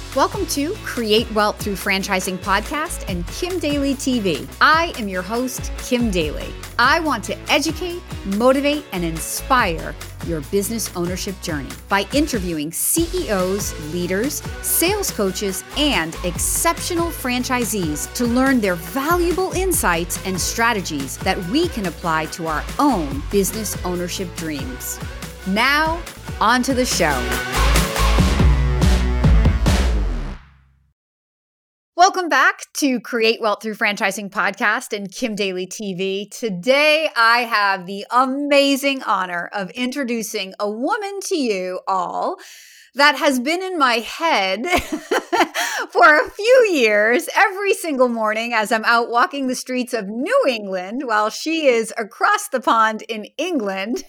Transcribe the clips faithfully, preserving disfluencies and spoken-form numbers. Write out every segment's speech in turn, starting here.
Welcome to Create Wealth Through Franchising Podcast and Kim Daly T V. I am your host, Kim Daly. I want to educate, motivate, and inspire your business ownership journey by interviewing C E Os, leaders, sales coaches, and exceptional franchisees to learn their valuable insights and strategies that we can apply to our own business ownership dreams. Now, on to the show. Welcome back to Create Wealth Through Franchising Podcast and Kim Daly T V. Today, I have the amazing honor of introducing a woman to you all that has been in my head for a few years, every single morning as I'm out walking the streets of New England while she is across the pond in England.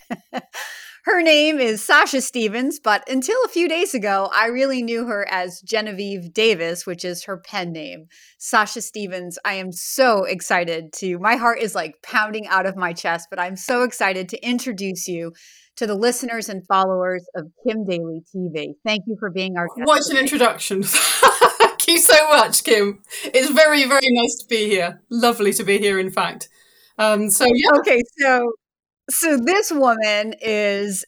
Her name is Sasha Stevens, but until a few days ago, I really knew her as Genevieve Davis, which is her pen name. Sasha Stevens, I am so excited to, my heart is like pounding out of my chest, but I'm so excited to introduce you to the listeners and followers of Kim Daly T V. Thank you for being our guest. What an introduction. Thank you so much, Kim. It's very, very nice to be here. Lovely to be here, in fact. Um, so, yeah. Okay, so... So this woman is,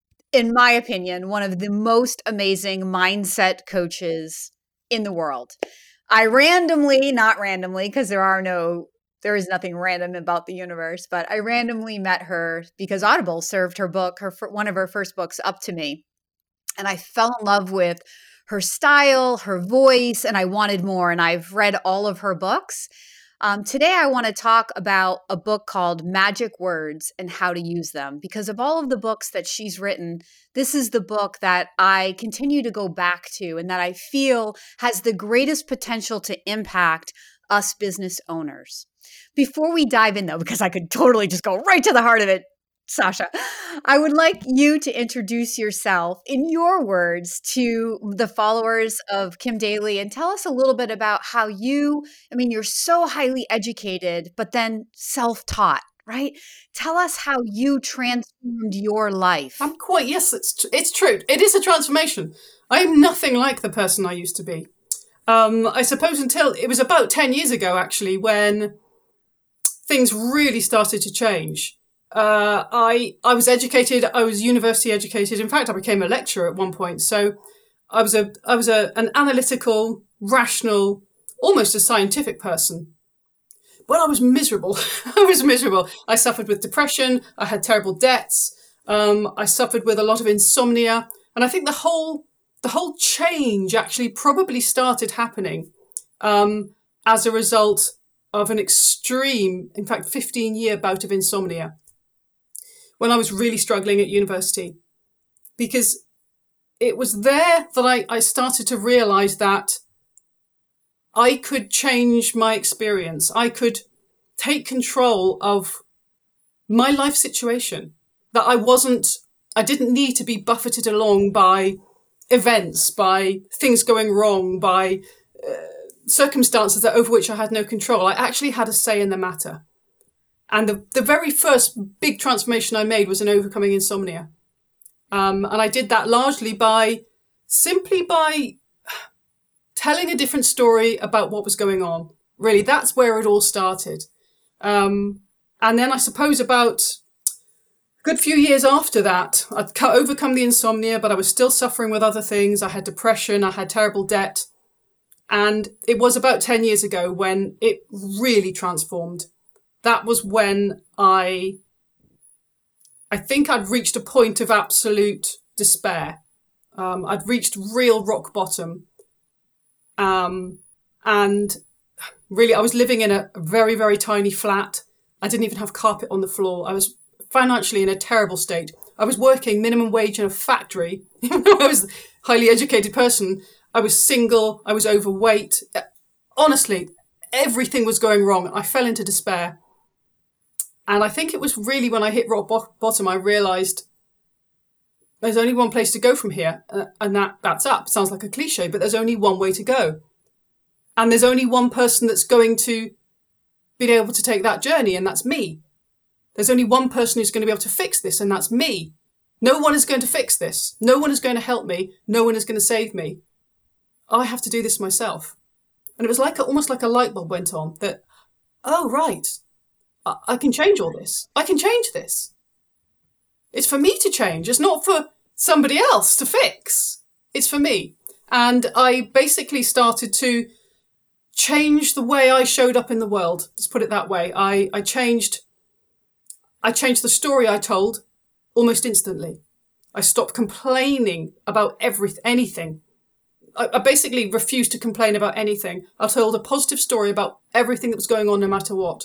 in my opinion, one of the most amazing mindset coaches in the world. I randomly, not randomly, because there are no, there is nothing random about the universe, but I randomly met her because Audible served her book, her one of her first books, up to me. And I fell in love with her style, her voice, and I wanted more. And I've read all of her books. Um, today, I want to talk about a book called Magic Words and how to use them. Because of all of the books that she's written, this is the book that I continue to go back to and that I feel has the greatest potential to impact us business owners. Before we dive in, though, because I could totally just go right to the heart of it, Sasha, I would like you to introduce yourself in your words to the followers of Kim Daly and tell us a little bit about how you, I mean, you're so highly educated, but then self-taught, right? Tell us how you transformed your life. I'm quite, yes, it's, it's true. It is a transformation. I am nothing like the person I used to be. Um, I suppose until, it was about ten years ago, actually, when things really started to change. Uh, I, I was educated. I was university educated. In fact, I became a lecturer at one point. So I was a, I was a, an analytical, rational, almost a scientific person. But I was miserable. I was miserable. I suffered with depression. I had terrible debts. Um, I suffered with a lot of insomnia. And I think the whole, the whole change actually probably started happening, um, as a result of an extreme, in fact, fifteen year bout of insomnia, when I was really struggling at university, because it was there that I, I started to realize that I could change my experience. I could take control of my life situation, that I wasn't, I didn't need to be buffeted along by events, by things going wrong, by uh, circumstances that over which I had no control. I actually had a say in the matter. And the, the very first big transformation I made was in overcoming insomnia. Um, and I did that largely by, simply by telling a different story about what was going on. Really, that's where it all started. Um, and then I suppose about a good few years after that, I'd overcome the insomnia, but I was still suffering with other things. I had depression, I had terrible debt. And it was about ten years ago when it really transformed. That was when I, I think I'd reached a point of absolute despair. Um, I'd reached real rock bottom. Um, and really, I was living in a very, very tiny flat. I didn't even have carpet on the floor. I was financially in a terrible state. I was working minimum wage in a factory. Even though I was a highly educated person, I was single. I was overweight. Honestly, everything was going wrong. I fell into despair. And I think it was really when I hit rock bottom, I realized there's only one place to go from here. Uh, and that that's up. Sounds like a cliche, but there's only one way to go. And there's only one person that's going to be able to take that journey, and that's me. There's only one person who's going to be able to fix this, and that's me. No one is going to fix this. No one is going to help me. No one is going to save me. I have to do this myself. And it was like a, almost like a light bulb went on that, oh, right, I, I can change all this. I can change this. It's for me to change. It's not for somebody else to fix. It's for me. And I basically started to change the way I showed up in the world. Let's put it that way. I, I changed, I changed the story I told almost instantly. I stopped complaining about everything, anything. I, I basically refused to complain about anything. I told a positive story about everything that was going on, no matter what.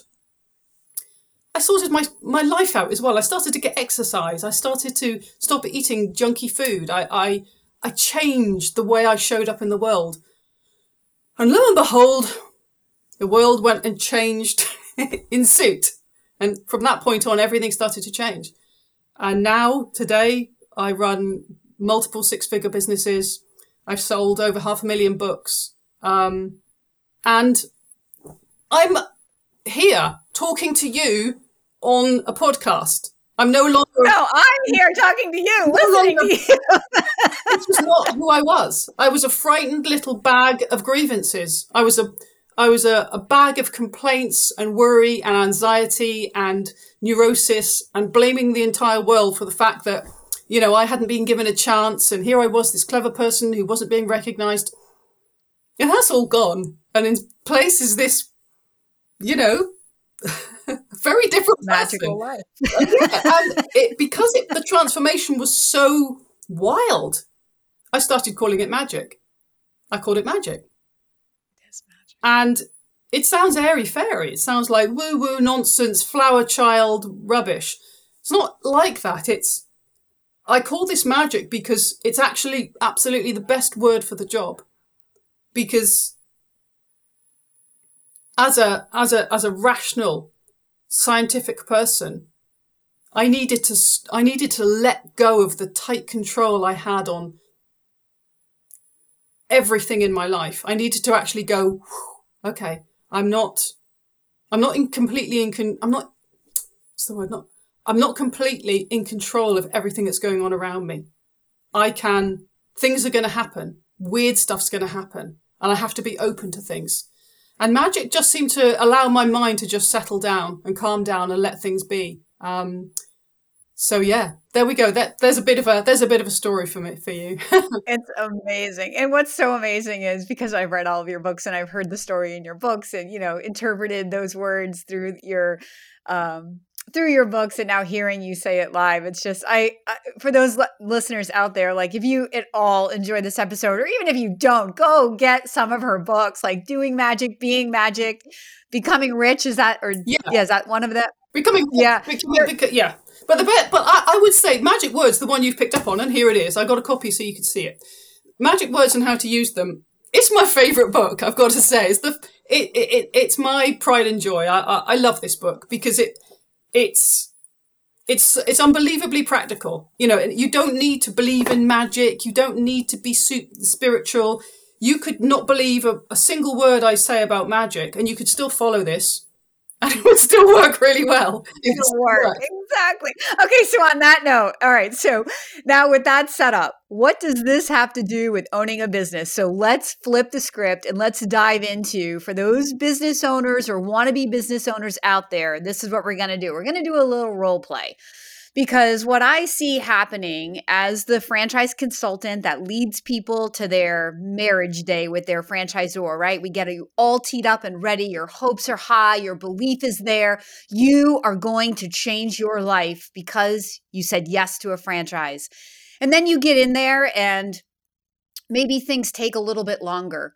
I sorted my, my life out as well. I started to get exercise. I started to stop eating junky food. I, I, I changed the way I showed up in the world. And lo and behold, the world went and changed in suit. And from that point on, everything started to change. And now, today, I run multiple six-figure businesses. I've sold over half a million books. Um, and I'm here talking to you on a podcast. I'm no longer... No, I'm here talking to you, listening longer, to you. This was not who I was. I was a frightened little bag of grievances. I was a, I was a, a bag of complaints and worry and anxiety and neurosis and blaming the entire world for the fact that, you know, I hadn't been given a chance. And here I was, this clever person who wasn't being recognized. And that's all gone. And in place is this, you know, very different magical person. life. Yeah, and it, because it, the transformation was so wild, I started calling it magic. I called it magic. It's magic. And it sounds airy-fairy. It sounds like woo-woo nonsense, flower child rubbish. It's not like that. It's, I call this magic because it's actually absolutely the best word for the job. Because as a, as a, as a rational, scientific person, I needed to, I needed to let go of the tight control I had on everything in my life. I needed to actually go, okay, I'm not, I'm not in completely in, con- I'm not, what's the word? Not, I'm not completely in control of everything that's going on around me. I can, things are going to happen. Weird stuff's going to happen. And I have to be open to things. And magic just seemed to allow my mind to just settle down and calm down and let things be. Um, so yeah, there we go. That, there's a bit of a there's a bit of a story for me for you. It's amazing. And what's so amazing is because I've read all of your books and I've heard the story in your books and, you know, interpreted those words through your um through your books and now hearing you say it live. It's just, I, I for those l- listeners out there, like if you at all enjoy this episode, or even if you don't, go get some of her books, like Doing Magic, Being Magic, Becoming Rich. Is that, or Yeah. yeah, is that one of them? Becoming, Yeah. becoming, beca- yeah. But the bit, but I, I would say Magic Words, the one you've picked up on, and here it is. I got a copy so you can see it. Magic Words and How to Use Them. It's my favourite book, I've got to say. It's the it, it, it it's my pride and joy. I, I I love this book because it it's it's it's unbelievably practical. You know, you don't need to believe in magic. You don't need to be super spiritual. You could not believe a, a single word I say about magic, and you could still follow this. And it would still work really well. It'll work. Exactly. Okay, so on that note, all right, so now with that set up, what does this have to do with owning a business? So let's flip the script and let's dive into, for those business owners or wannabe business owners out there, this is what we're going to do. We're going to do a little role play. Because what I see happening as the franchise consultant that leads people to their marriage day with their franchisor, right? We get you all teed up and ready. Your hopes are high. Your belief is there. You are going to change your life because you said yes to a franchise. And then you get in there and maybe things take a little bit longer.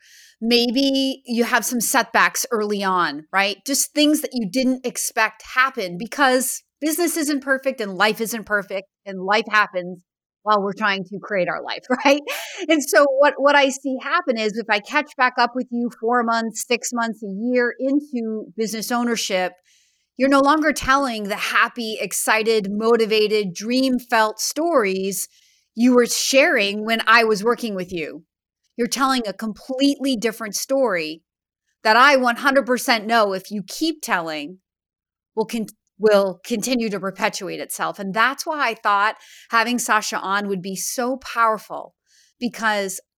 Maybe you have some setbacks early on, right? Just things that you didn't expect happen because business isn't perfect and life isn't perfect and life happens while we're trying to create our life, right? And so what, what I see happen is if I catch back up with you four months, six months, a year into business ownership, you're no longer telling the happy, excited, motivated, dream-felt stories you were sharing when I was working with you. You're telling a completely different story that I one hundred percent know if you keep telling will continue will continue to perpetuate itself. And that's why I thought having Sasha on would be so powerful because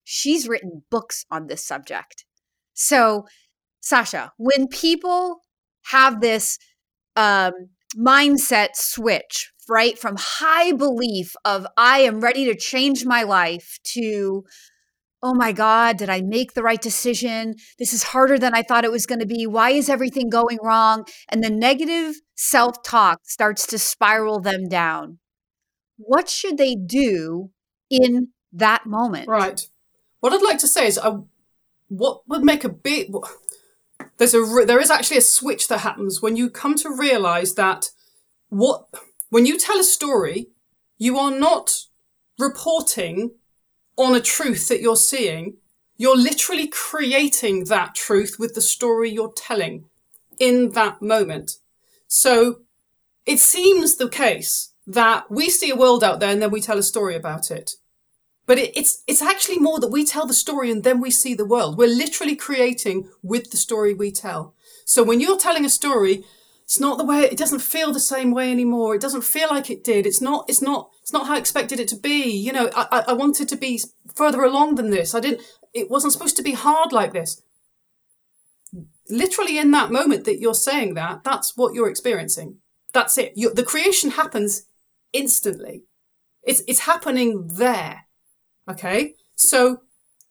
She's written books on this subject. So, Sasha, when people have this um, mindset switch, right, from high belief of I am ready to change my life to, oh my God, did I make the right decision? This is harder than I thought it was going to be. Why is everything going wrong? And the negative self-talk starts to spiral them down. What should they do in that moment? Right. What I'd like to say is, uh, what would make a big... There's a there is actually a switch that happens when you come to realize that what when you tell a story, you are not reporting on a truth that you're seeing. You're literally creating that truth with the story you're telling in that moment. So it seems the case that we see a world out there and then we tell a story about it. But it, it's it's actually more that we tell the story and then we see the world. We're literally creating with the story we tell. So when you're telling a story, it's not the way, it doesn't feel the same way anymore. It doesn't feel like it did. It's not, it's not, it's not how I expected it to be. You know, I, I wanted to be further along than this. I didn't, it wasn't supposed to be hard like this. Literally in that moment that you're saying that, that's what you're experiencing. That's it. You, the creation happens instantly. It's, it's happening there. Okay. So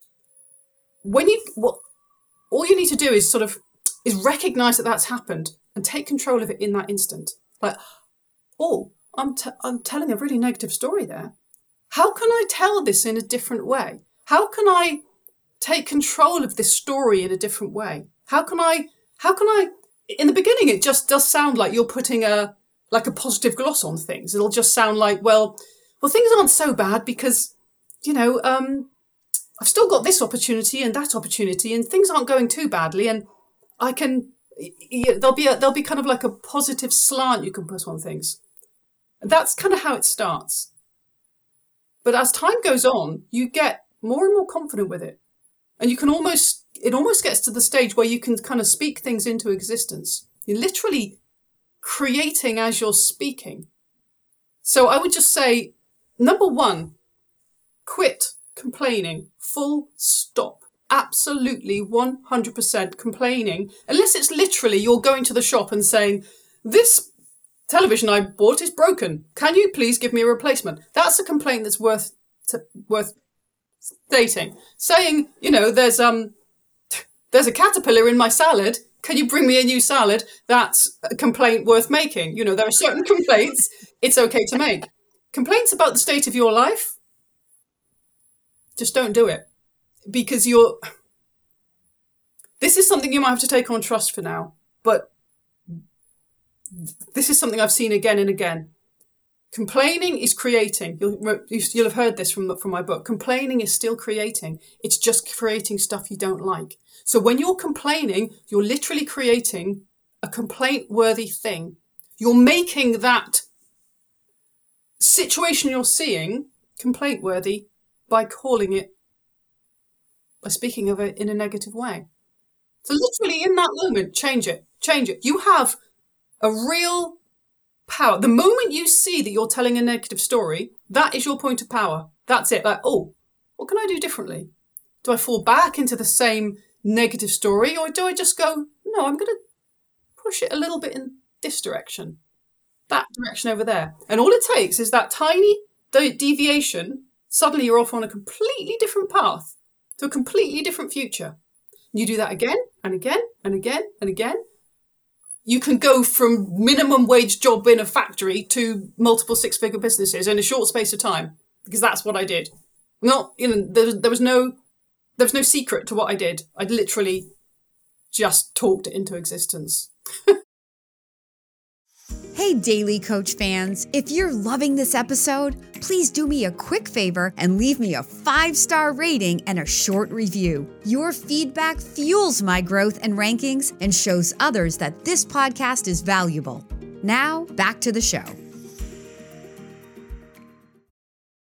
when you, what, all you need to do is sort of, is recognize that that's happened and take control of it in that instant. Like, oh, I'm, t- I'm telling a really negative story there. How can I tell this in a different way? How can I take control of this story in a different way? How can I, how can I, in the beginning, it just does sound like you're putting a, like a positive gloss on things. It'll just sound like, well, well, things aren't so bad because, you know, um, I've still got this opportunity and that opportunity and things aren't going too badly. And I can, yeah, there'll be a, there'll be kind of like a positive slant you can put on things. That's kind of how it starts. But as time goes on, you get more and more confident with it. And you can almost, it almost gets to the stage where you can kind of speak things into existence. You're literally creating as you're speaking. So I would just say, number one, quit complaining, full stop. Absolutely one hundred percent complaining, unless it's literally you're going to the shop and saying, this television I bought is broken. Can you please give me a replacement? That's a complaint that's worth to, worth stating. Saying, you know, there's um there's a caterpillar in my salad. Can you bring me a new salad? That's a complaint worth making. You know, there are certain complaints it's okay to make. Complaints about the state of your life, just don't do it. Because you're, this is something you might have to take on trust for now, but this is something I've seen again and again. Complaining is creating. You'll, you'll have heard this from, from my book. Complaining is still creating. It's just creating stuff you don't like. So when you're complaining, you're literally creating a complaint-worthy thing. You're making that situation you're seeing complaint-worthy by calling it, by speaking of it in a negative way. So literally in that moment, change it, change it. You have a real power. The moment you see that you're telling a negative story, that is your point of power. That's it. Like, oh, what can I do differently? Do I fall back into the same negative story, or do I just go, no, I'm going to push it a little bit in this direction, that direction over there. And all it takes is that tiny deviation. Suddenly you're off on a completely different path to a completely different future. You do that again and again and again and again. You can go from minimum wage job in a factory to multiple six-figure businesses in a short space of time, because that's what I did. Not, you know, there, there was no, there was no secret to what I did. I literally just talked it into existence. Hey, Daily Coach fans, if you're loving this episode, please do me a quick favor and leave me a five-star rating and a short review. Your feedback fuels my growth and rankings and shows others that this podcast is valuable. Now, back to the show.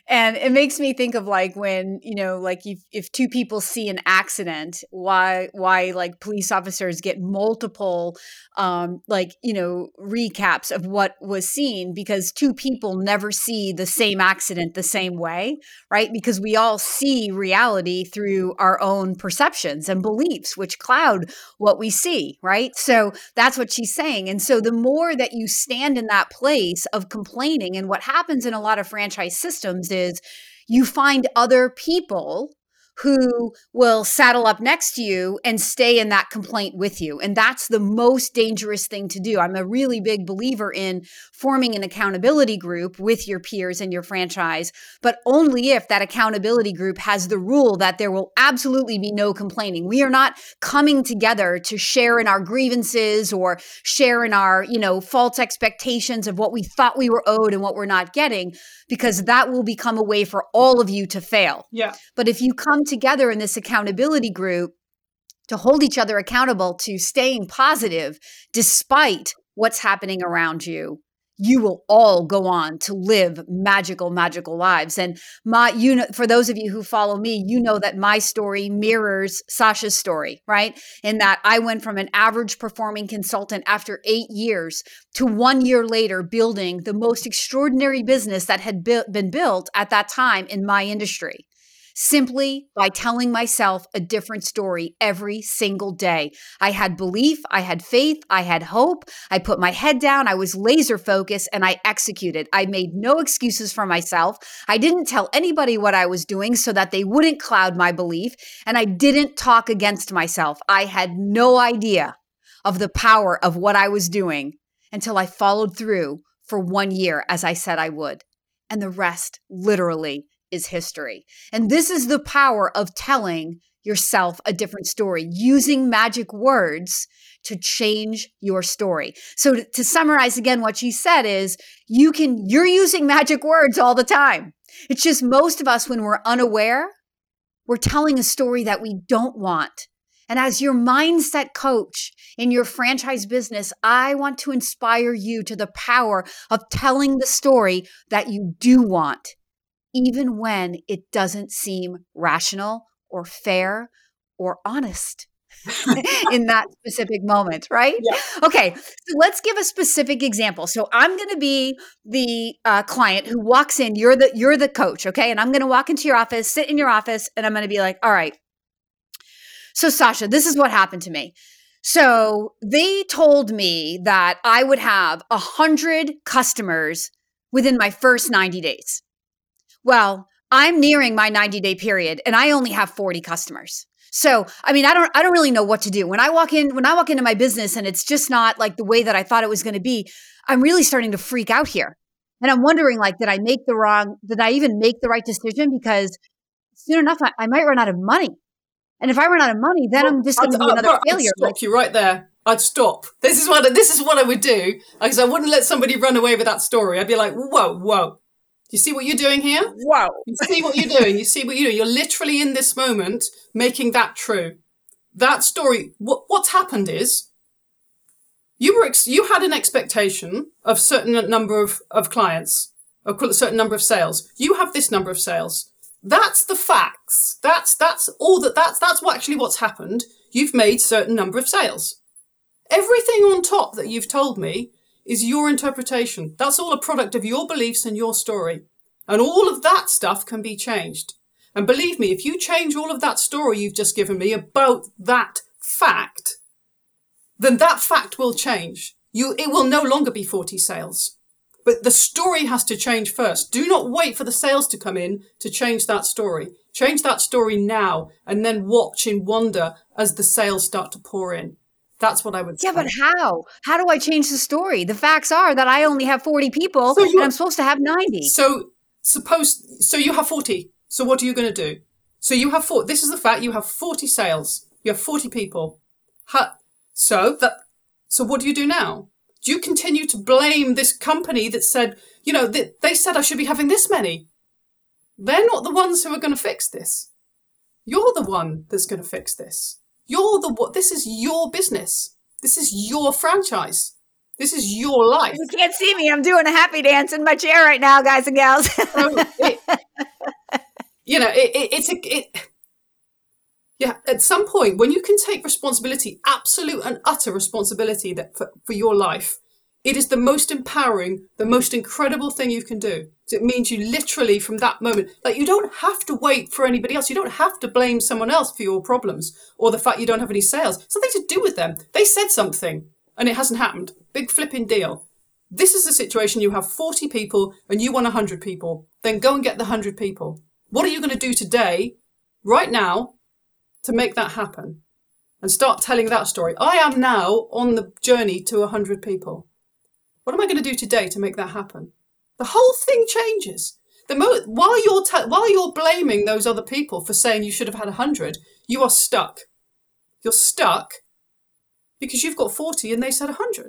And it makes me think of like when, you know, like if, if two people see an accident, why, why like police officers get multiple, um, like, you know, recaps of what was seen, because two people never see the same accident the same way, right? Because we all see reality through our own perceptions and beliefs, which cloud what we see, right? So that's what she's saying. And so the more that you stand in that place of complaining, and what happens in a lot of franchise systems is you find other people who will saddle up next to you and stay in that complaint with you. And that's the most dangerous thing to do. I'm a really big believer in forming an accountability group with your peers and your franchise, but only if that accountability group has the rule that there will absolutely be no complaining. We are not coming together to share in our grievances or share in our, you know, false expectations of what we thought we were owed and what we're not getting, because that will become a way for all of you to fail. Yeah. But if you come together in this accountability group to hold each other accountable to staying positive despite what's happening around you, you will all go on to live magical, magical lives. And my, you know, for those of you who follow me, you know that my story mirrors Sasha's story, right? In that I went from an average performing consultant after eight years to one year later building the most extraordinary business that had bu- been built at that time in my industry, simply by telling myself a different story every single day. I had belief, I had faith, I had hope. I put my head down, I was laser focused, and I executed. I made no excuses for myself. I didn't tell anybody what I was doing so that they wouldn't cloud my belief, and I didn't talk against myself. I had no idea of the power of what I was doing until I followed through for one year as I said I would. And the rest literally is history. And this is the power of telling yourself a different story, using magic words to change your story. So to, to summarize again, what she said is you can, you're using magic words all the time. It's just most of us, when we're unaware, we're telling a story that we don't want. And as your mindset coach in your franchise business, I want to inspire you to the power of telling the story that you do want, even when it doesn't seem rational or fair or honest in that specific moment, right? Yeah. Okay, so let's give a specific example. So I'm going to be the uh, client who walks in. You're the you're the coach, okay? And I'm going to walk into your office, sit in your office, and I'm going to be like, all right. So Sasha, this is what happened to me. So they told me that I would have a hundred customers within my first ninety days. Well, I'm nearing my ninety day period and I only have forty customers. So, I mean, I don't, I don't really know what to do. When I walk in, when I walk into my business and it's just not like the way that I thought it was going to be, I'm really starting to freak out here. And I'm wondering, like, did I make the wrong, did I even make the right decision? Because soon enough, I, I might run out of money. And if I run out of money, then well, I'm just going to be another I'd, failure. I'd stop like, you right there. I'd stop. This is what, this is what I would do. Because I wouldn't let somebody run away with that story. I'd be like, whoa, whoa. You see what you're doing here? Wow. You see what you're doing. You see what you're doing. You're literally in this moment making that true. That story, what, what's happened is you were, ex- you had an expectation of certain number of, of clients, a certain number of sales. You have this number of sales. That's the facts. That's, that's all that, that's, that's what actually what's happened. You've made certain number of sales. Everything on top that you've told me is your interpretation. That's all a product of your beliefs and your story. And all of that stuff can be changed. And believe me, if you change all of that story you've just given me about that fact, then that fact will change. You, it will no longer be forty sales. But the story has to change first. Do not wait for the sales to come in to change that story. Change that story now and then watch in wonder as the sales start to pour in. That's what I would say. Yeah, but how? How do I change the story? The facts are that I only have forty people so and I'm supposed to have ninety. So suppose, so you have forty. So what are you going to do? So you have four. This is the fact. You have forty sales. You have forty people. Ha, so that, so what do you do now? Do you continue to blame this company that said, you know, they, they said I should be having this many? They're not the ones who are going to fix this. You're the one that's going to fix this. You're the what? This is your business. This is your franchise. This is your life. You can't see me. I'm doing a happy dance in my chair right now, guys and gals. So it, you know, it, it, it's a, it, yeah, at some point when you can take responsibility, absolute and utter responsibility that for, for your life, it is the most empowering, the most incredible thing you can do. It means you literally from that moment, like you don't have to wait for anybody else. You don't have to blame someone else for your problems or the fact you don't have any sales. Something to do with them. They said something and it hasn't happened. Big flipping deal. This is a situation you have forty people and you want one hundred people. Then go and get the one hundred people. What are you going to do today, right now, to make that happen? And start telling that story. I am now on the journey to one hundred people. What am I going to do today to make that happen? The whole thing changes. The mo- while you're te- while you're blaming those other people for saying you should have had one hundred, you are stuck. You're stuck because you've got forty and they said one hundred.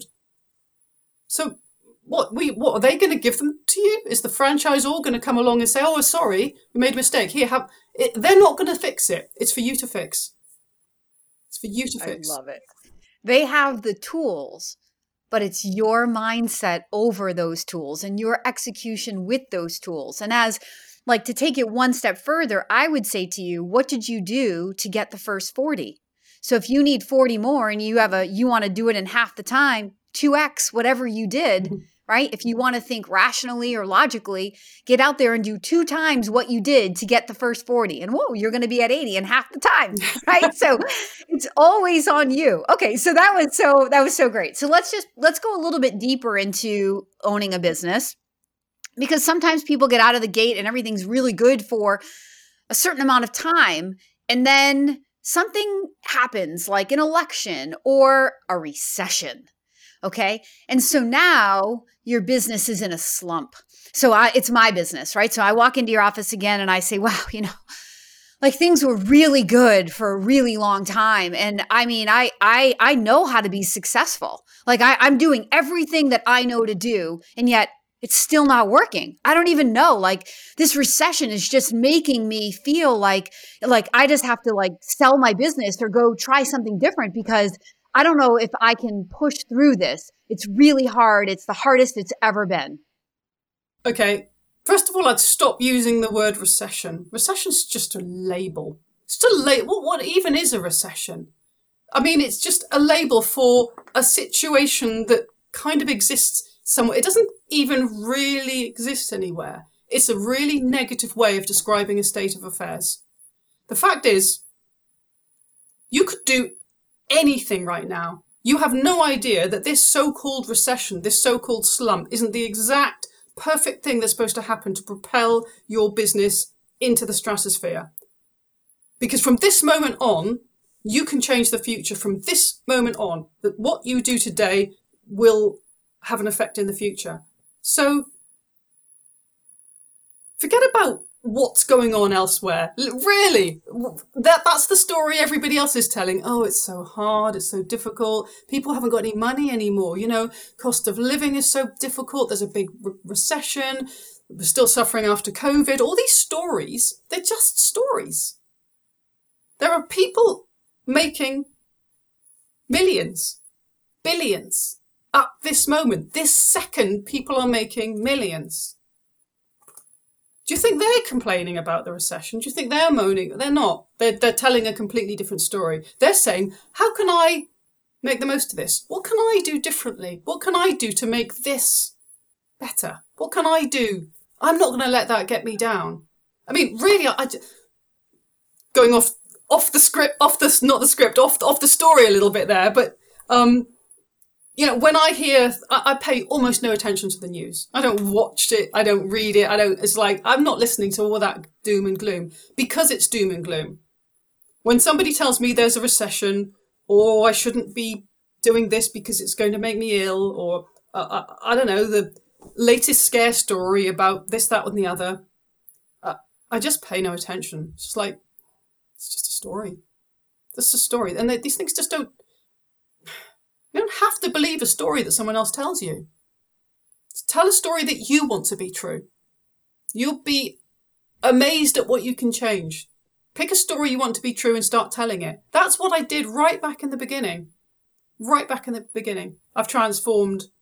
So what we what are they going to give them to you? Is the franchisor going to come along and say, "Oh, sorry, we made a mistake. Here, have it." They're not going to fix it. It's for you to fix. It's for you to fix. I love it. They have the tools, but it's your mindset over those tools and your execution with those tools. And as like to take it one step further, I would say to you, what did you do to get the first forty? So if you need forty more and you have a, you want to do it in half the time, two X, whatever you did, mm-hmm. right? If you want to think rationally or logically, get out there and do two times what you did to get the first forty. And whoa, you're going to be at eighty in half the time, right? So it's always on you. Okay. So that was so, that was so great. So let's just, let's go a little bit deeper into owning a business, because sometimes people get out of the gate and everything's really good for a certain amount of time. And then something happens like an election or a recession. Okay. And so now your business is in a slump. So I, it's my business, right? So I walk into your office again and I say, wow, you know, like things were really good for a really long time. And I mean, I, I, I know how to be successful. Like I, I'm doing everything that I know to do. And yet it's still not working. I don't even know. Like this recession is just making me feel like, like I just have to like sell my business or go try something different because I don't know if I can push through this. It's really hard. It's the hardest it's ever been. Okay. First of all, I'd stop using the word recession. Recession's just a label. It's just a label. What, what even is a recession? I mean, it's just a label for a situation that kind of exists somewhere. It doesn't even really exist anywhere. It's a really negative way of describing a state of affairs. The fact is, you could do anything right now. You have no idea that this so-called recession, this so-called slump, isn't the exact perfect thing that's supposed to happen to propel your business into the stratosphere. Because from this moment on, you can change the future. From this moment on, that what you do today will have an effect in the future. So forget about what's going on elsewhere. Really, that that's the story everybody else is telling. Oh, it's so hard. It's so difficult. People haven't got any money anymore. You know, cost of living is so difficult. There's a big re- recession. We're still suffering after COVID. All these stories, they're just stories. There are people making millions, billions at this moment. This second, people are making millions. Do you think they're complaining about the recession? Do you think they're moaning? They're not. They're, they're telling a completely different story. They're saying, how can I make the most of this? What can I do differently? What can I do to make this better? What can I do? I'm not going to let that get me down. I mean, really, I, I going off off the script, off the not the script, off off the story a little bit there, but um. You know, when I hear, I, I pay almost no attention to the news. I don't watch it. I don't read it. I don't, it's like, I'm not listening to all that doom and gloom because it's doom and gloom. When somebody tells me there's a recession or I shouldn't be doing this because it's going to make me ill or, uh, I, I don't know, the latest scare story about this, that, and the other, uh, I just pay no attention. It's just like, it's just a story. It's a story. And they, these things just don't, you don't have to believe a story that someone else tells you. Tell a story that you want to be true. You'll be amazed at what you can change. Pick a story you want to be true and start telling it. That's what I did right back in the beginning. Right back in the beginning. I've transformed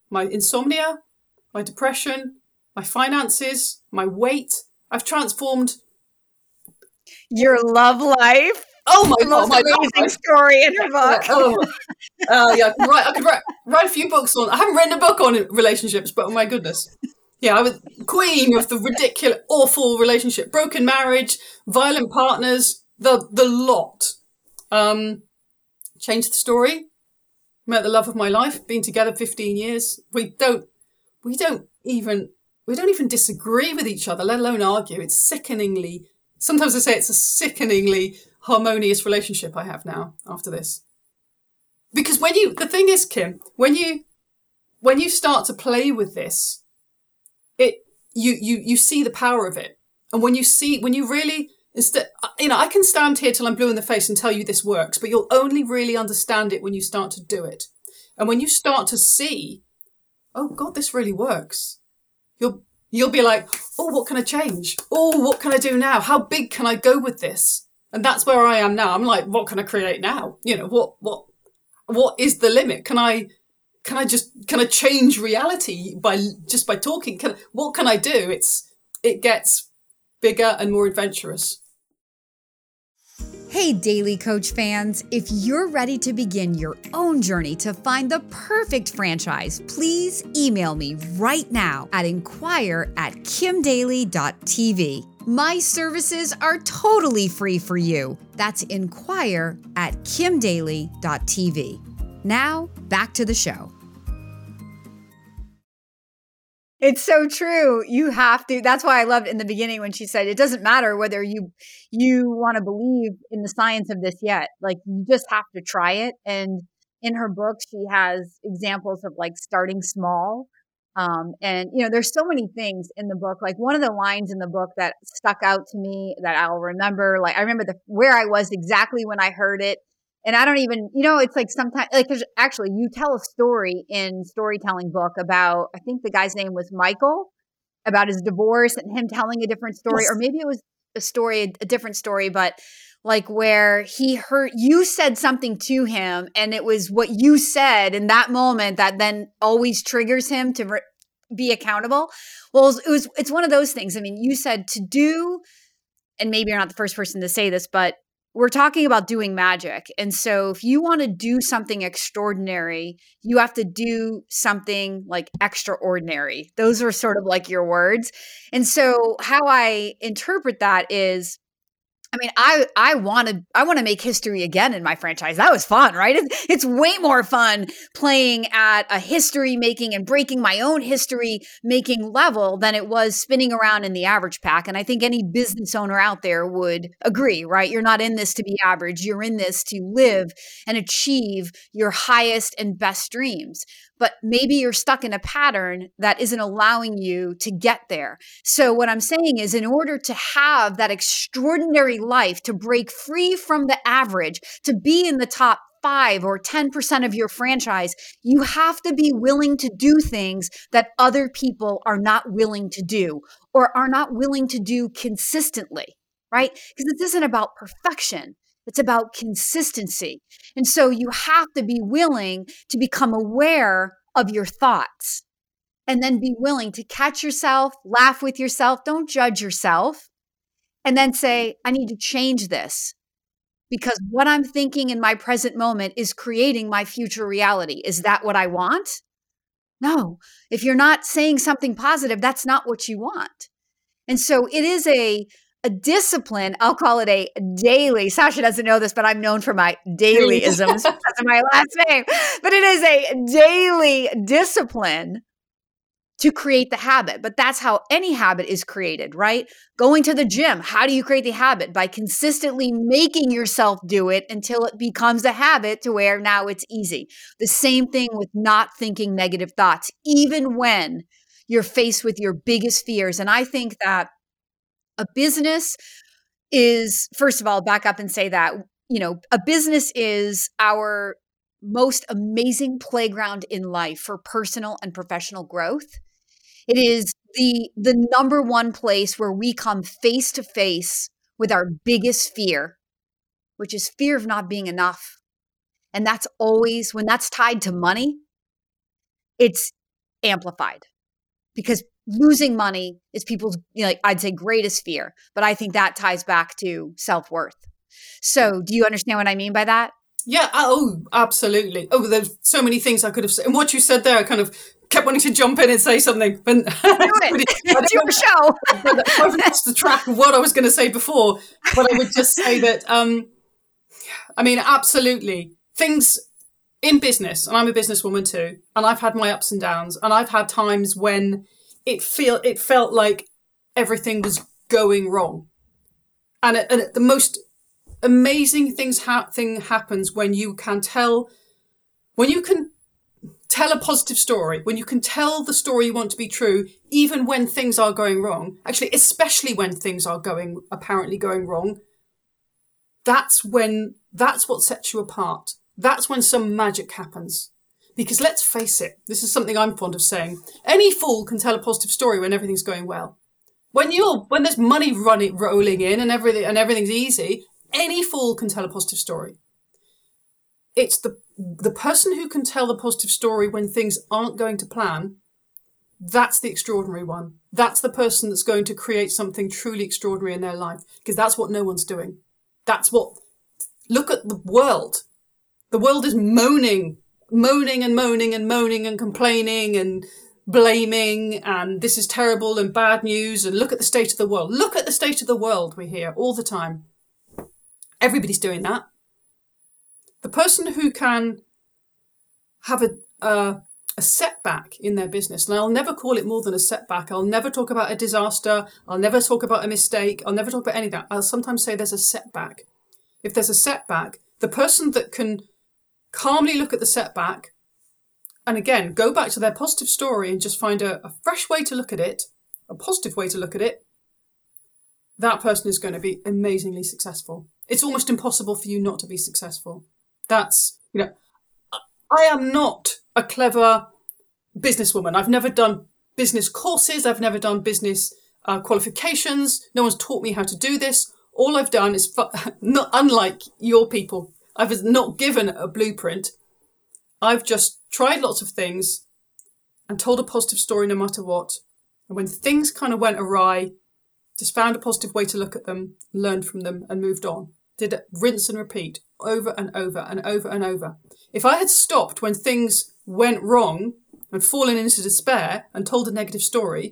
my insomnia, my depression, my finances, my weight. I've transformed your love life. Oh my the god, most my amazing story in her book. Oh, uh, yeah, I could, write, I could write, write a few books on. I haven't written a book on relationships, but oh my goodness, yeah, I was queen of the ridiculous, awful relationship, broken marriage, violent partners, the the lot. Um, changed the story. Met the love of my life. Been together fifteen years. We don't, we don't even, we don't even disagree with each other, let alone argue. It's sickeningly. Sometimes I say it's a sickeningly harmonious relationship I have now after this. Because when you, the thing is, Kim, when you, when you start to play with this, it, you, you, you see the power of it. And when you see, when you really, instead, you know, I can stand here till I'm blue in the face and tell you this works, but you'll only really understand it when you start to do it. And when you start to see, oh God, this really works. You'll, you'll be like, oh, what can I change? Oh, what can I do now? How big can I go with this? And that's where I am now. I'm like, what can I create now? You know, what, what, what is the limit? Can I, can I just, can I change reality by, just by talking? Can, what can I do? It's, it gets bigger and more adventurous. Hey, Daily Coach fans, if you're ready to begin your own journey to find the perfect franchise, please email me right now at inquire at kimdaly dot t v. My services are totally free for you. That's inquire at kimdaly dot t v. Now, back to the show. It's so true. You have to. That's why I loved in the beginning when she said, it doesn't matter whether you you want to believe in the science of this yet. Like, you just have to try it. And in her book, she has examples of like starting small. Um, and, you know, there's so many things in the book. Like, one of the lines in the book that stuck out to me that I'll remember, like, I remember the where I was exactly when I heard it. And I don't even, you know, it's like sometimes, like, there's actually, you tell a story in Storytelling book about, I think the guy's name was Michael, about his divorce and him telling a different story. Yes. Or maybe it was a story, a different story, but like where he heard, you said something to him and it was what you said in that moment that then always triggers him to re- be accountable. Well, it was, it's one of those things. I mean, you said to do, and maybe you're not the first person to say this, but we're talking about doing magic. And so if you want to do something extraordinary, you have to do something like extraordinary. Those are sort of like your words. And so how I interpret that is, I mean, I, I want to, I want to make history again in my franchise. That was fun, right? It's, it's way more fun playing at a history making and breaking my own history making level than it was spinning around in the average pack. And I think any business owner out there would agree, right? You're not in this to be average. You're in this to live and achieve your highest and best dreams. But maybe you're stuck in a pattern that isn't allowing you to get there. So what I'm saying is, in order to have that extraordinary life, to break free from the average, to be in the top five or ten percent of your franchise, you have to be willing to do things that other people are not willing to do or are not willing to do consistently, right? Because this isn't about perfection. It's about consistency. And so you have to be willing to become aware of your thoughts and then be willing to catch yourself, laugh with yourself, don't judge yourself, and then say, I need to change this because what I'm thinking in my present moment is creating my future reality. Is that what I want? No. If you're not saying something positive, that's not what you want. And so it is a a discipline. I'll call it a daily. Sasha doesn't know this, but I'm known for my dailyisms because of my last name. But it is a daily discipline to create the habit. But that's how any habit is created, right? Going to the gym. How do you create the habit? By consistently making yourself do it until it becomes a habit to where now it's easy. The same thing with not thinking negative thoughts, even when you're faced with your biggest fears. And I think that a business is, first of all, back up and say that, you know, a business is our most amazing playground in life for personal and professional growth. It is the the number one place where we come face to face with our biggest fear, which is fear of not being enough. And that's always, when that's tied to money, it's amplified because losing money is people's, you know, like I'd say greatest fear, but I think that ties back to self-worth. So do you understand what I mean by that? Yeah. Oh, absolutely. Oh, there's so many things I could have said. And what you said there, I kind of kept wanting to jump in and say something. But do it. It's your show. I've lost the track of what I was going to say before. But I would just say that, um, I mean, absolutely. Things in business, and I'm a businesswoman too, and I've had my ups and downs, and I've had times when it feel it felt like everything was going wrong. And, it, and it, the most amazing things ha- thing happens when you can tell, when you can tell a positive story, when you can tell the story you want to be true, even when things are going wrong, actually, especially when things are going, apparently going wrong, that's when, that's what sets you apart. That's when some magic happens. Because let's face it, this is something I'm fond of saying. Any fool can tell a positive story when everything's going well. When you're, when there's money running, rolling in and everything, and everything's easy, any fool can tell a positive story. It's the the person who can tell the positive story when things aren't going to plan. That's the extraordinary one. That's the person that's going to create something truly extraordinary in their life, because that's what no one's doing. That's what, look at the world. The world is moaning, moaning and moaning and moaning and complaining and blaming, and this is terrible and bad news, and look at the state of the world. Look at the state of the world, we hear all the time. Everybody's doing that. The person who can have a, uh, a setback in their business, and I'll never call it more than a setback. I'll never talk about a disaster. I'll never talk about a mistake. I'll never talk about any of that. I'll sometimes say there's a setback. If there's a setback, the person that can calmly look at the setback and again, go back to their positive story and just find a, a fresh way to look at it, a positive way to look at it, that person is going to be amazingly successful. It's almost impossible for you not to be successful. That's, you know, I am not a clever businesswoman. I've never done business courses. I've never done business uh, qualifications. No one's taught me how to do this. All I've done is, fu- not unlike your people, I've not given a blueprint. I've just tried lots of things and told a positive story no matter what. And when things kind of went awry, just found a positive way to look at them, learned from them and moved on. Did it rinse and repeat over and over and over and over. If I had stopped when things went wrong and fallen into despair and told a negative story,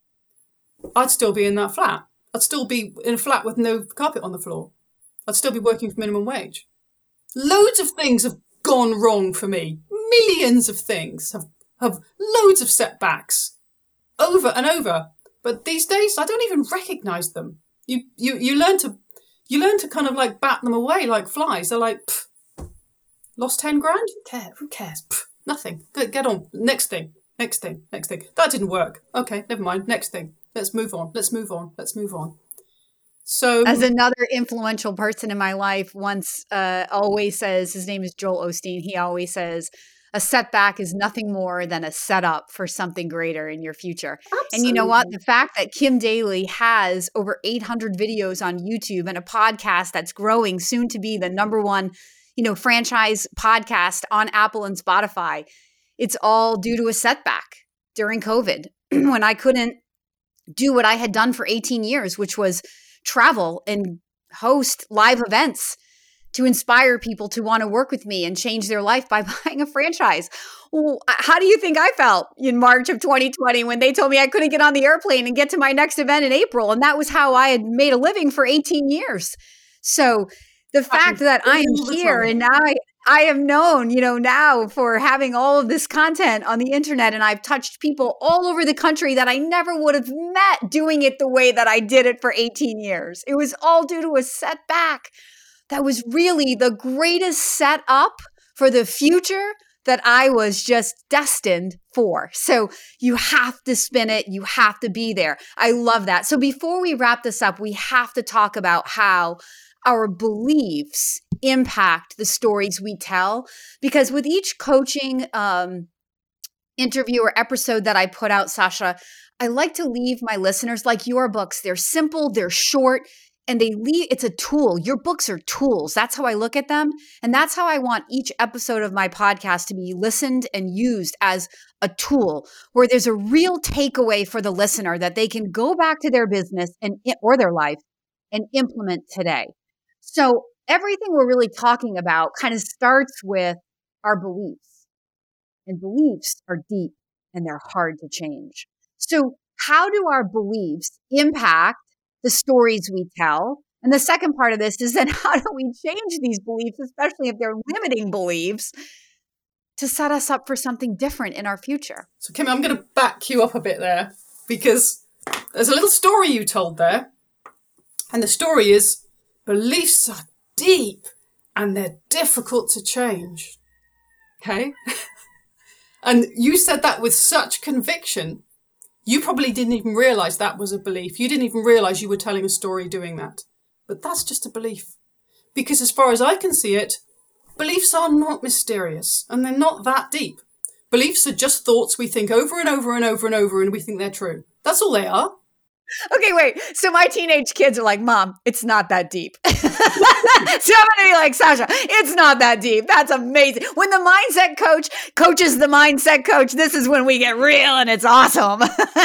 I'd still be in that flat. I'd still be in a flat with no carpet on the floor. I'd still be working for minimum wage. Loads of things have gone wrong for me. Millions of things have, have loads of setbacks over and over. But these days, I don't even recognise them. You, you, you learn to, you learn to kind of like bat them away like flies. They're like, pff, lost ten grand? Who cares? Who cares? Pff, nothing. Get, get on. Next thing. Next thing. Next thing. That didn't work. Okay, never mind. Next thing. Let's move on. Let's move on. Let's move on. So, as another influential person in my life once uh, always says, his name is Joel Osteen. He always says, a setback is nothing more than a setup for something greater in your future. Absolutely. And you know what? The fact that Kim Daly has over eight hundred videos on YouTube and a podcast that's growing soon to be the number one, you know, franchise podcast on Apple and Spotify, it's all due to a setback during COVID when I couldn't do what I had done for eighteen years, which was travel and host live events to inspire people to want to work with me and change their life by buying a franchise. Well, how do you think I felt in March of twenty twenty when they told me I couldn't get on the airplane and get to my next event in April? And that was how I had made a living for eighteen years. So the fact that I am here and now I, I am known, you know, now for having all of this content on the internet, and I've touched people all over the country that I never would have met doing it the way that I did it for eighteen years. It was all due to a setback that was really the greatest setup for the future that I was just destined for. So you have to spin it. You have to be there. I love that. So before we wrap this up, we have to talk about how our beliefs impact the stories we tell. Because with each coaching um, interview or episode that I put out, Sasha, I like to leave my listeners like your books. They're simple, they're short, and they leave, it's a tool. Your books are tools. That's how I look at them. And that's how I want each episode of my podcast to be listened and used as a tool where there's a real takeaway for the listener that they can go back to their business and or their life and implement today. So everything we're really talking about kind of starts with our beliefs. And beliefs are deep and they're hard to change. So how do our beliefs impact the stories we tell? And the second part of this is then how do we change these beliefs, especially if they're limiting beliefs, to set us up for something different in our future? So Kim, I'm going to back you up a bit there because there's a little story you told there. And the story is beliefs are deep and they're difficult to change. Okay? And you said that with such conviction. You probably didn't even realize that was a belief. You didn't even realize you were telling a story doing that. But that's just a belief. Because as far as I can see it, beliefs are not mysterious and they're not that deep. Beliefs are just thoughts we think over and over and over and over and we think they're true. That's all they are. Okay, wait. So my teenage kids are like, Mom, it's not that deep. So I'm going to be like, Sasha, it's not that deep. That's amazing. When the mindset coach coaches the mindset coach, this is when we get real and it's awesome.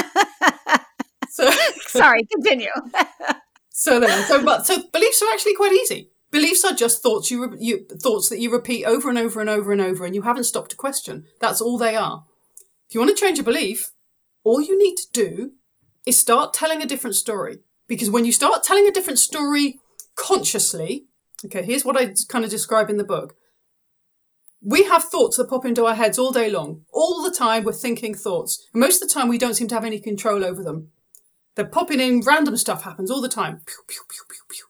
So, sorry, continue. so then, so but so beliefs are actually quite easy. Beliefs are just thoughts you, you thoughts that you repeat over and over and over and over, and you haven't stopped to question. That's all they are. If you want to change a belief, all you need to do is start telling a different story. Because when you start telling a different story consciously, okay, here's what I kind of describe in the book. We have thoughts that pop into our heads all day long. All the time we're thinking thoughts. And most of the time we don't seem to have any control over them. They're popping in, random stuff happens all the time. Pew, pew, pew, pew, pew.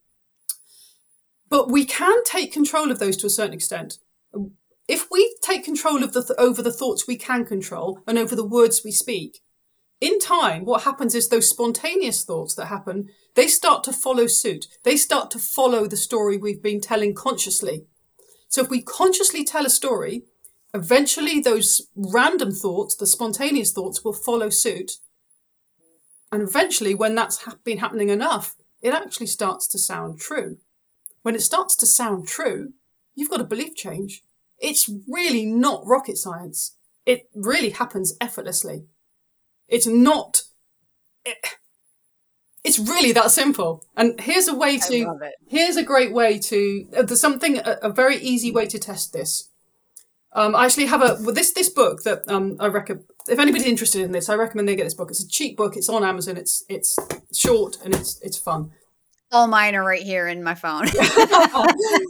But we can take control of those to a certain extent. If we take control of the th- over the thoughts we can control and over the words we speak, in time, what happens is those spontaneous thoughts that happen, they start to follow suit. They start to follow the story we've been telling consciously. So if we consciously tell a story, eventually those random thoughts, the spontaneous thoughts, will follow suit. And eventually, when that's ha- been happening enough, it actually starts to sound true. When it starts to sound true, you've got a belief change. It's really not rocket science. It really happens effortlessly. It's not, it, it's really that simple. And here's a way to, I love it. here's a great way to, uh, there's something, a, a very easy way to test this. Um, I actually have a, well, this, this book that, um, I recommend, if anybody's interested in this, I recommend they get this book. It's a cheap book. It's on Amazon. It's, it's short and it's, it's fun. All mine are right here in my phone. So, um,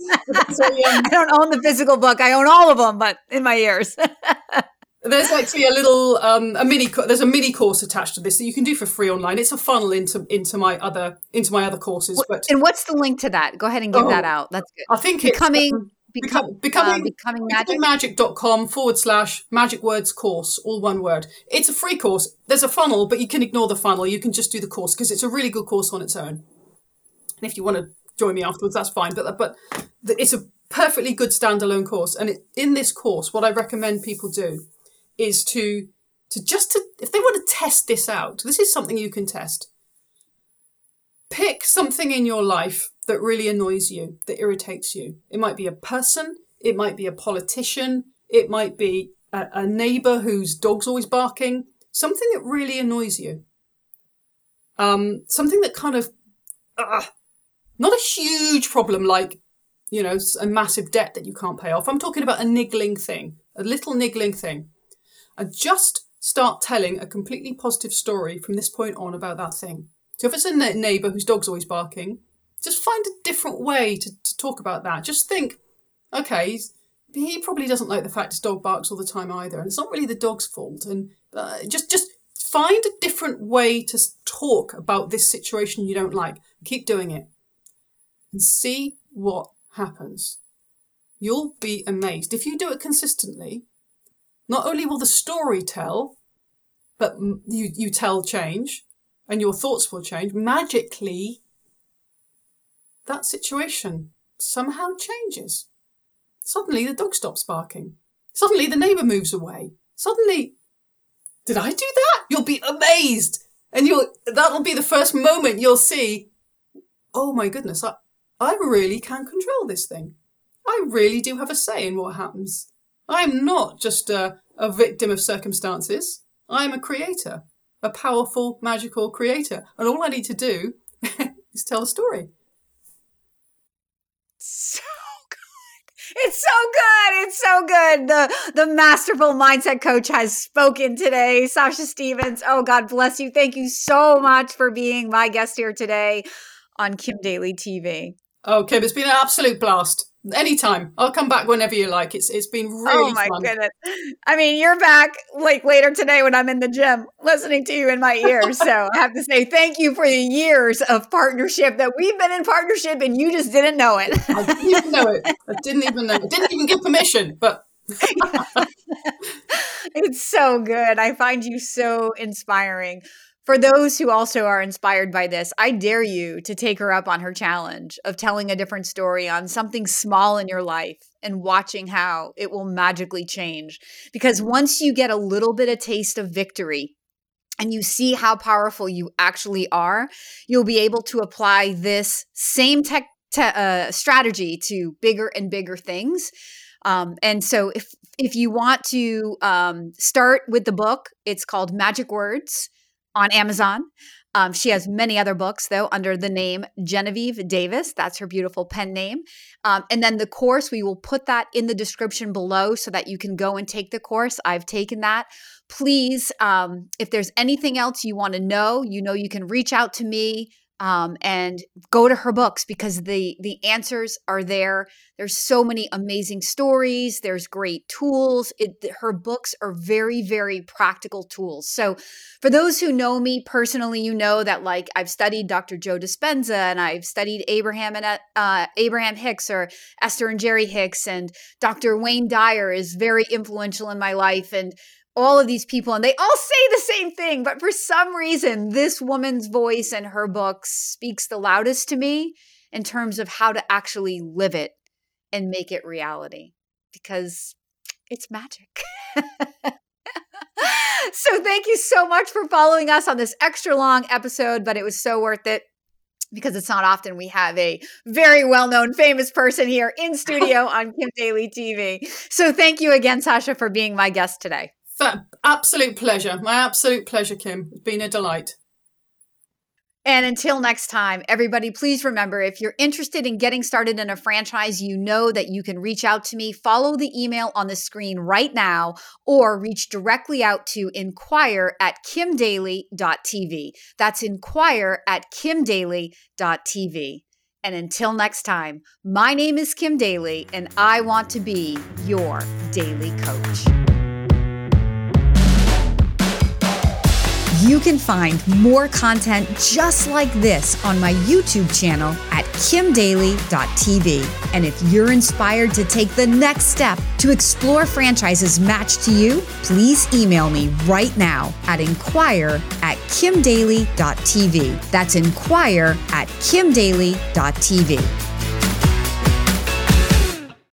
I don't own the physical book. I own all of them, but in my ears. There's actually a little, um, a mini, co- there's a mini course attached to this that you can do for free online. It's a funnel into, into my other, into my other courses. But and what's the link to that? Go ahead and give oh, that out. That's good. I think becoming, it's, um, become, becoming, uh, becoming magic. Magic.com forward slash magic words course, all one word. It's a free course. There's a funnel, but you can ignore the funnel. You can just do the course because it's a really good course on its own. And if you want to join me afterwards, that's fine. But, but it's a perfectly good standalone course. And it, in this course, what I recommend people do is to, to just to, if they want to test this out, this is something you can test. Pick something in your life that really annoys you, that irritates you. It might be a person. It might be a politician. It might be a, a neighbor whose dog's always barking. Something that really annoys you. Um, something that kind of, uh, not a huge problem like, you know, a massive debt that you can't pay off. I'm talking about a niggling thing, a little niggling thing. And just start telling a completely positive story from this point on about that thing. So if it's a neighbour whose dog's always barking, just find a different way to, to talk about that. Just think, okay, he's, he probably doesn't like the fact his dog barks all the time either. And it's not really the dog's fault. And uh, just, just find a different way to talk about this situation you don't like. Keep doing it. And see what happens. You'll be amazed. If you do it consistently, not only will the story tell, but you, you tell change and your thoughts will change, magically, that situation somehow changes. Suddenly the dog stops barking. Suddenly the neighbour moves away. Suddenly, did I do that? You'll be amazed. And you'll that'll be the first moment you'll see, oh my goodness, I, I really can control this thing. I really do have a say in what happens. I'm not just a, a victim of circumstances. I'm a creator, a powerful, magical creator. And all I need to do is tell a story. So good. It's so good. It's so good. The, the masterful mindset coach has spoken today. Sasha Stevens, oh, God bless you. Thank you so much for being my guest here today on Kim Daly T V. Oh, Kim, it's been an absolute blast. Anytime. I'll come back whenever you like. It's It's been really fun. Oh, my fun. goodness. I mean, you're back like later today when I'm in the gym listening to you in my ears. So I have to say thank you for the years of partnership that we've been in partnership and you just didn't know it. I didn't even know it. I didn't even know it. I didn't even give permission, but... It's so good. I find you so inspiring. For those who also are inspired by this, I dare you to take her up on her challenge of telling a different story on something small in your life and watching how it will magically change. Because once you get a little bit of taste of victory and you see how powerful you actually are, you'll be able to apply this same tech te- uh, strategy to bigger and bigger things. Um, and so if, if you want to um, start with the book, it's called Magic Words on Amazon. Um, she has many other books, though, under the name Genevieve Davis. That's her beautiful pen name. Um, and then the course, we will put that in the description below so that you can go and take the course. I've taken that. Please, um, if there's anything else you want to know, you know, you can reach out to me um, and go to her books because the the answers are there. There's so many amazing stories. There's great tools. It, her books are very, very practical tools. So for those who know me personally, you know that like I've studied Doctor Joe Dispenza and I've studied Abraham and uh, Abraham Hicks or Esther and Jerry Hicks, and Doctor Wayne Dyer is very influential in my life, and all of these people, and they all say the same thing. But for some reason, this woman's voice and her books speaks the loudest to me in terms of how to actually live it and make it reality, because it's magic. So thank you so much for following us on this extra long episode, but it was so worth it because it's not often we have a very well-known famous person here in studio on Kim Daly T V. So thank you again, Sasha, for being my guest today. Absolute pleasure. My absolute pleasure, Kim. It's been a delight. And until next time, everybody, please remember, if you're interested in getting started in a franchise, you know that you can reach out to me. Follow the email on the screen right now or reach directly out to inquire at kimdaly dot t v. That's inquire at kimdaly dot t v. And until next time, my name is Kim Daly, and I want to be your daily coach. You can find more content just like this on my YouTube channel at kim daly dot t v. And if you're inspired to take the next step to explore franchises matched to you, please email me right now at inquire at kim daly dot t v. That's inquire at kim daly dot t v.